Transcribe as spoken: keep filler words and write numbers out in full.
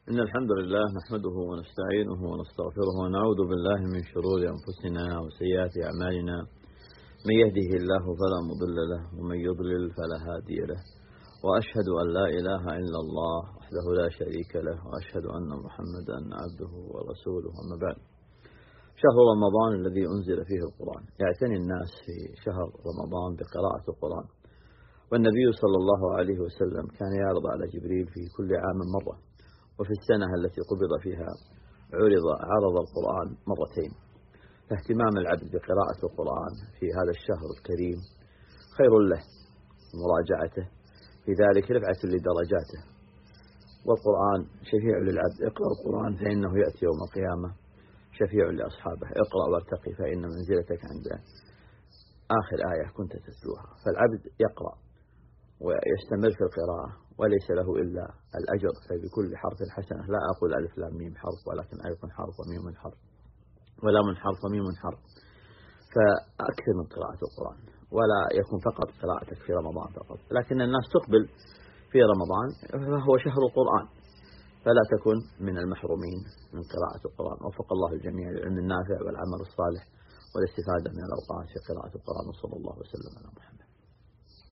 إن الحمد لله نحمده ونستعينه ونستغفره ونعوذ بالله من شرور أنفسنا وسيئات أعمالنا. من يهده الله فلا مضل له ومن يضلل فلا هادي له، وأشهد أن لا إله إلا الله وحده لا شريك له، وأشهد أن محمدا عبده ورسوله. أما بعد، شهر رمضان الذي أنزل فيه القرآن، يعتني الناس في شهر رمضان بقراءة القرآن، والنبي صلى الله عليه وسلم كان يعرض على جبريل في كل عام مرة، وفي السنة التي قبض فيها عرض عرض القرآن مرتين. فاهتمام العبد بقراءة القرآن في هذا الشهر الكريم خير له، ومراجعته في ذلك رفعة لدرجاته، والقرآن شفيع للعبد. اقرأ القرآن فإنه يأتي يوم القيامة شفيع لأصحابه. اقرأ وارتقي فإن منزلتك عند آخر آية كنت تتلوها. فالعبد يقرأ ويستمر في القراءة وليس له إلا الأجر، فبكل حرف حسنة. لا أقول ألف لام ميم حرف، ولكن ألف حرف وميم حرف ولام حرف وميم حرف. فأكثر من قراءة القرآن، ولا يكون فقط قراءتك في رمضان فقط، لكن الناس تقبل في رمضان فهو شهر القرآن، فلا تكن من المحرومين من قراءة القرآن. وفق الله الجميع للعلم النافع والعمل الصالح والاستفادة من الأوقات في قراءة القرآن، وصلى الله وسلم على محمد.